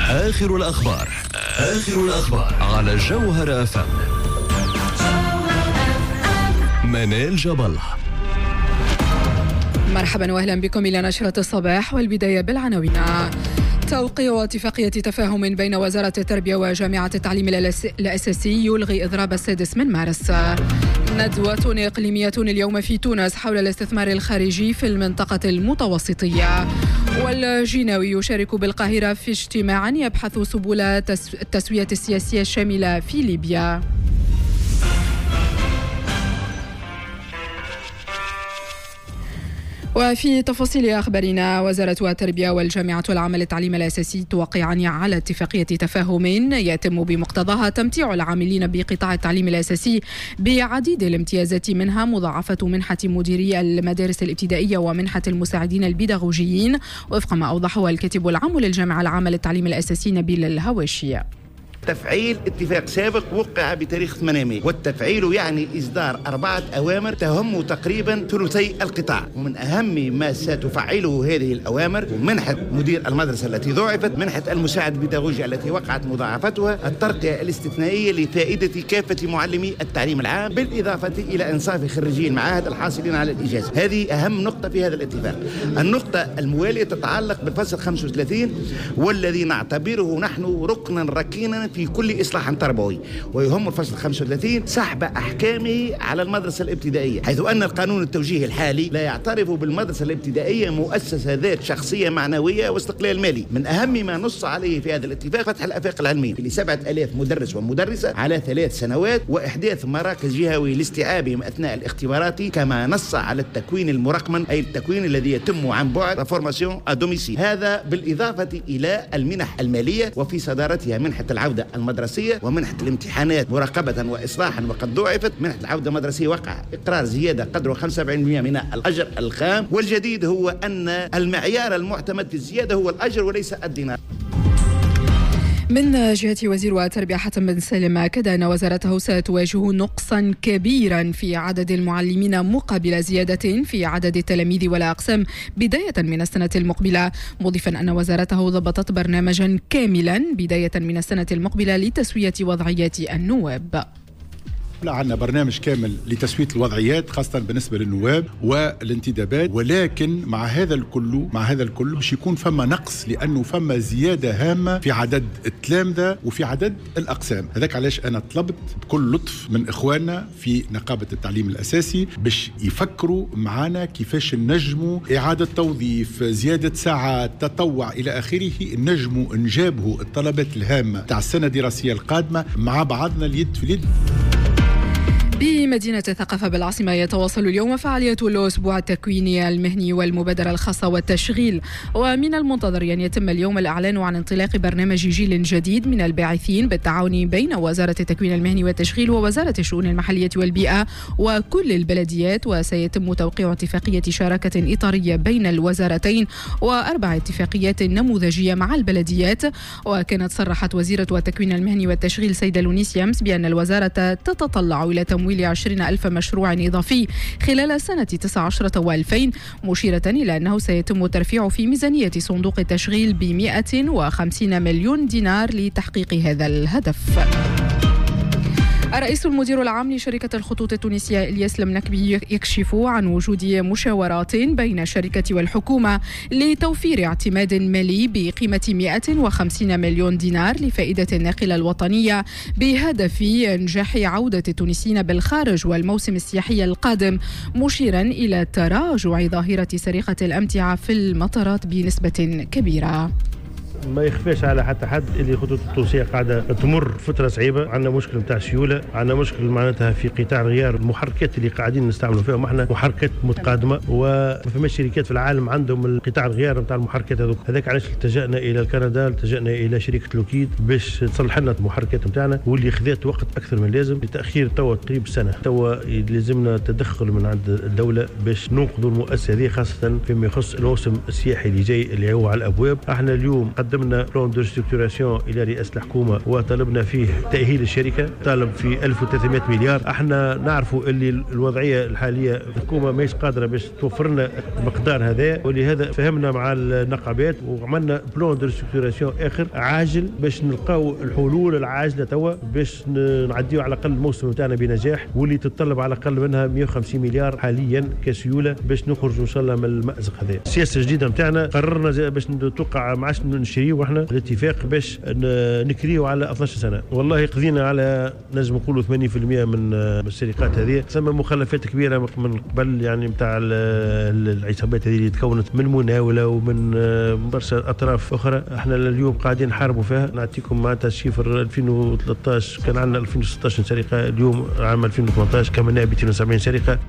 آخر الأخبار على جوهر FM. منال جبل. مرحبا واهلا بكم إلى نشرة الصباح، والبداية بالعناوين. توقيع اتفاقية تفاهم بين وزارة التربية وجامعة التعليم الأساسي يلغي إضراب 6 مارس. ندوة إقليمية اليوم في تونس حول الاستثمار الخارجي في المنطقة المتوسطية. والجيناوي يشارك بالقاهرة في اجتماع يبحث سبل التسوية السياسية الشاملة في ليبيا. وفي تفاصيل أخبارنا، وزارة التربية والجامعة العامة للتعليم الأساسي توقعان على اتفاقية تفاهم يتم بمقتضاها تمتيع العاملين بقطاع التعليم الأساسي بعديد الامتيازات، منها مضاعفة منحة مديري المدارس الابتدائية ومنحة المساعدين البيداغوجيين، وفق ما أوضحه الكاتب العام للجامعة العامة للتعليم الأساسي نبيل الهواشي. تفعيل اتفاق سابق وقع بتاريخ 8 مايو، والتفعيل يعني إصدار 4 أوامر تهم تقريبا ثلثي القطاع. ومن أهم ما ستفعله هذه الأوامر ومنحة مدير المدرسة التي ضعفت، منحة المساعد البيداغوجي التي وقعت مضاعفتها، الترقية الاستثنائية لفائدة كافة معلمي التعليم العام، بالإضافة إلى إنصاف خريجي المعاهد الحاصلين على الإجازة. هذه أهم نقطة في هذا الاتفاق. النقطة الموالية تتعلق بالفصل 35، والذي نعتبره نحن ركنا ركينا في كل إصلاح تربوي، ويهم الفصل 35 سحب أحكامه على المدرسة الابتدائية، حيث أن القانون التوجيهي الحالي لا يعترف بالمدرسة الابتدائية مؤسسة ذات شخصية معنوية واستقلال مالي. من أهم ما نص عليه في هذا الاتفاق فتح الآفاق العلمية ل7,000 مدرس ومدرسة على 3 سنوات، وإحداث مراكز جهوي لاستيعابهم أثناء الاختبارات، كما نص على التكوين المرقمن، أي التكوين الذي يتم عن بعد، فورماسيون ادوميسيل. هذا بالإضافة إلى المنح المالية، وفي صدارتها منحة العودة المدرسية ومنحة الامتحانات مراقبة وإصلاحا. وقد ضاعفت منحة العودة المدرسية، وقع إقرار زيادة قدره 75% من الأجر الخام. والجديد هو أن المعيار المعتمد في الزيادة هو الأجر وليس الدينار. من جهة وزير التربية حاتم بن سالم أكد أن وزارته ستواجه نقصا كبيرا في عدد المعلمين مقابل زيادة في عدد التلاميذ والأقسام بداية من السنة المقبلة، مضيفا أن وزارته ضبطت برنامجا كاملا بداية من السنة المقبلة لتسوية وضعيات النواب. عندنا برنامج كامل لتسوية الوضعيات خاصة بالنسبة للنواب والانتدابات، ولكن مع هذا الكل باش يكون فما نقص، لأنه فما زيادة هامة في عدد التلامذة وفي عدد الأقسام. هذاك علاش أنا طلبت بكل لطف من إخواننا في نقابة التعليم الأساسي باش يفكروا معنا كيفاش نجموا إعادة توظيف، زيادة ساعات، تطوع إلى آخره، نجموا نجابه الطلبات الهامة تاع السنة الدراسية القادمة مع بعضنا اليد في اليد. بمدينة الثقافة بالعاصمة يتواصل اليوم فعالية الأسبوع التكويني المهني والمبادرة الخاصة والتشغيل، ومن المنتظر أن يتم اليوم الإعلان عن انطلاق برنامج جيل جديد من الباعثين بالتعاون بين وزارة التكوين المهني والتشغيل ووزارة الشؤون المحلية والبيئة وكل البلديات، وسيتم توقيع اتفاقية شراكة إطارية بين الوزارتين و4 اتفاقيات نموذجية مع البلديات. وكانت صرحت وزيرة التكوين المهني والتشغيل سيدة لونيس يامس بأن الوزارة تتطلع إلى تمويل 20,000 مشروع إضافي خلال سنة 19 و2000، مشيرة إلى أنه سيتم ترفيع في ميزانية صندوق التشغيل ب150 مليون دينار لتحقيق هذا الهدف. الرئيس المدير العام لشركة الخطوط التونسية إلياس المنكبي يكشف عن وجود مشاورات بين الشركة والحكومة لتوفير اعتماد مالي بقيمة 150 مليون دينار لفائدة الناقلة الوطنية بهدف إنجاح عودة التونسيين بالخارج والموسم السياحي القادم، مشيرا إلى تراجع ظاهرة سرقة الأمتعة في المطارات بنسبة كبيرة. ما يخفاش على حتى حد اللي الخطوط التونسيه قاعده تمر فتره صعيبه. عندنا مشكل نتاع سيوله، عندنا مشكل معناتها في قطاع الغيار. المحركات اللي قاعدين نستعملوا فيهم احنا محركات متقادمه، وما فماش شركات في العالم عندهم القطاع الغيار نتاع المحركات هذوك. هذاك علاش التجأنا الى كندا، التجأنا الى شركه لوكيد باش تصلح لنا المحركات نتاعنا، واللي خذات وقت اكثر من اللازم لتاخير توا تقريبا سنه. توا لازمنا تدخل من عند الدوله باش ننقذوا المؤسسه هذه، خاصه فيما يخص الموسم السياحي اللي جاي اللي هو على الابواب. احنا اليوم قدمنا بلان دو ستركتوراسيون الى رئاسه الحكومه وطلبنا فيه تاهيل الشركه، طالب في 1300 مليار. احنا نعرفوا اللي الوضعيه الحاليه الحكومه ماهيش قادره باش توفر لنا المقدار هذا، ولهذا فهمنا مع النقابات وعملنا بلان دو ستركتوراسيون اخر عاجل باش نلقاو الحلول العاجله توا باش نعديو على الاقل الموسم نتاعنا بنجاح، واللي تتطلب على الاقل منها 150 مليار حاليا كسيوله باش نخرجوا ان شاء الله من المأزق هذا. السياسه الجديده نتاعنا قررنا باش نتوقع ما عادش نشريو احنا الاتفاق باش نكريو على 12 سنه. والله قضينا على نجم نقولوا 80% من السرقات هذه. ثم مخلفات كبيره من قبل يعني نتاع العصابات هذه اللي تكونت من مناوله ومن برشا اطراف اخرى. احنا اليوم قاعدين نحاربوا فيها. نعطيكم معناتها الشيفر 2013 كان عندنا 2016 سرقه، اليوم عام 2018 كملنا 270 سرقه.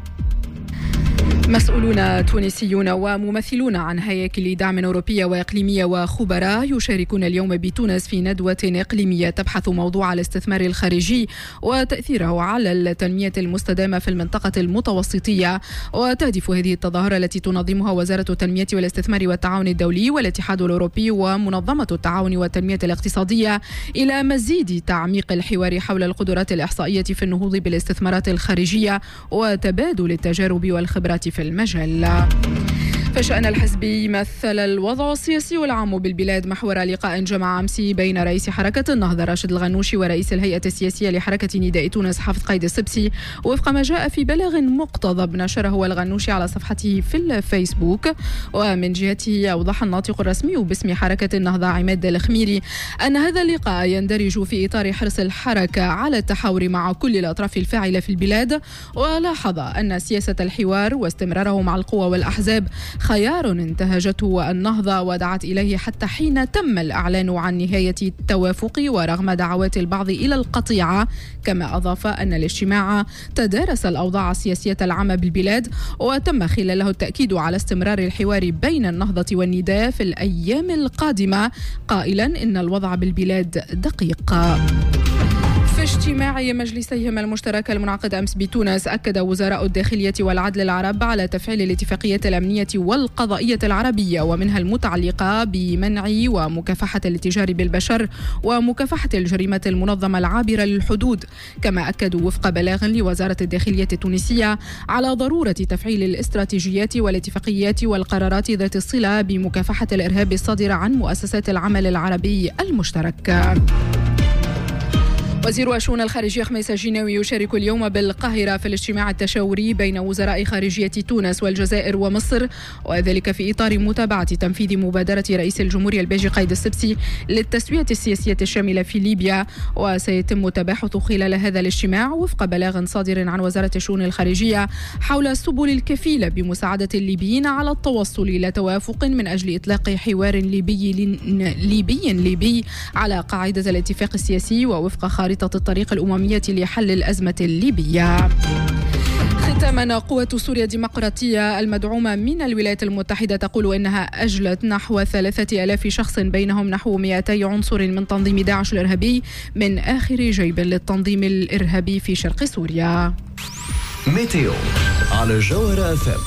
مسؤولون تونسيون وممثلون عن هياكل دعم أوروبية وإقليمية وخبراء يشاركون اليوم بتونس في ندوة إقليمية تبحث موضوع الاستثمار الخارجي وتأثيره على التنمية المستدامة في المنطقة المتوسطية. وتهدف هذه التظاهرة التي تنظمها وزارة التنمية والاستثمار والتعاون الدولي والاتحاد الأوروبي ومنظمة التعاون والتنمية الاقتصادية إلى مزيد تعميق الحوار حول القدرات الإحصائية في النهوض بالاستثمارات الخارجية وتبادل التجارب والخبرات في المجال. فشأن الحزب مثل الوضع السياسي والعام بالبلاد محور لقاء جمع أمس بين رئيس حركة النهضة راشد الغنوشي ورئيس الهيئة السياسية لحركة نداء تونس حافظ قايد السبسي، وفق ما جاء في بلاغ مقتضب نشره الغنوشي على صفحته في الفيسبوك. ومن جهته أوضح الناطق الرسمي باسم حركة النهضة عماد الخميري أن هذا اللقاء يندرج في إطار حرص الحركة على التحاور مع كل الأطراف الفاعلة في البلاد، ولاحظ أن سياسة الحوار واستمراره مع القوى والأحزاب خيار انتهجته النهضة ودعت إليه حتى حين تم الإعلان عن نهاية التوافق ورغم دعوات البعض إلى القطيعة. كما أضاف أن الاجتماع تدارس الأوضاع السياسية العامة بالبلاد وتم خلاله التأكيد على استمرار الحوار بين النهضة والنداء في الأيام القادمة، قائلا إن الوضع بالبلاد دقيق. في اجتماع مجلسيهما المشترك المنعقد أمس بتونس، أكد وزراء الداخلية والعدل العرب على تفعيل الاتفاقيات الأمنية والقضائية العربية ومنها المتعلقة بمنع ومكافحة الاتجار بالبشر ومكافحة الجريمة المنظمة العابرة للحدود. كما أكدوا وفق بلاغ لوزارة الداخلية التونسية على ضرورة تفعيل الاستراتيجيات والاتفاقيات والقرارات ذات الصلة بمكافحة الإرهاب الصادرة عن مؤسسات العمل العربي المشترك. وزير الشؤون الخارجية خميس الجناوي يشارك اليوم بالقاهرة في الاجتماع التشاوري بين وزراء خارجية تونس والجزائر ومصر، وذلك في إطار متابعة تنفيذ مبادرة رئيس الجمهورية الباجي قايد السبسي للتسوية السياسية الشاملة في ليبيا. وسيتم التباحث خلال هذا الاجتماع وفق بلاغ صادر عن وزارة الشؤون الخارجية حول السبل الكفيلة بمساعدة الليبيين على التوصل إلى توافق من أجل إطلاق حوار ليبي على قاعدة الاتفاق السياسي ووفق خارطة الطريق الأممية لحل الأزمة الليبية. ختاما، قوة سوريا الديمقراطية المدعومة من الولايات المتحدة تقول إنها أجلت نحو 3000 شخص بينهم نحو 200 عنصر من تنظيم داعش الإرهابي من آخر جيب للتنظيم الإرهابي في شرق سوريا. ميتيو على جوهرة FM.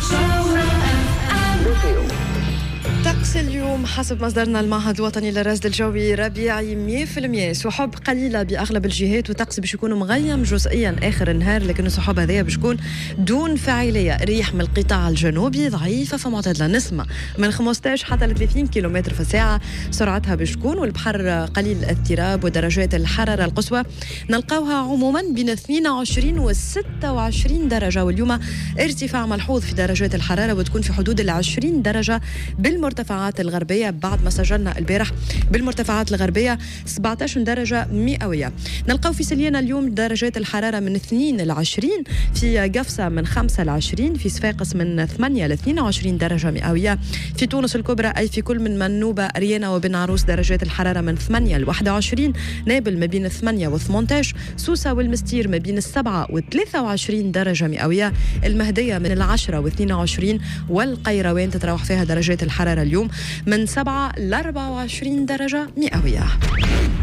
طقس اليوم حسب مصدرنا المعهد الوطني للرصد الجوي ربيعي 100%، سحب قليله باغلب الجهات وطقس باش يكون مغيم جزئيا اخر النهار، لكن السحب هذه باش تكون دون فاعليه. ريح من القطاع الجنوبي ضعيفه فمعتدله، نسمه من 15 حتى ل 30 كيلومتر في الساعه سرعتها باش تكون، والبحر قليل الاضطراب. ودرجات الحراره القصوى نلقاوها عموما بين 22 و 26 درجه، واليوم ارتفاع ملحوظ في درجات الحراره وتكون في حدود ال 20 درجه بالمرتفعات الغربية، بعد ما سجلنا البارح بالمرتفعات الغربية 17 درجة مئوية. نلقاو في سليانة اليوم درجات الحرارة من 2 ل 20، في قفصة من 5 ل 20، في صفاقس من 8 ل 22 درجة مئوية، في تونس الكبرى أي في كل من منوبة ريانة وبن عروس درجات الحرارة من 8 ل 21، نابل ما بين 8 و 18، سوسة والمستير ما بين 7 و 23 درجة مئوية، المهدية من 10 و 22، والقيروان تتراوح فيها درجات الحرارة اليوم من 7 ل 24 درجة مئوية.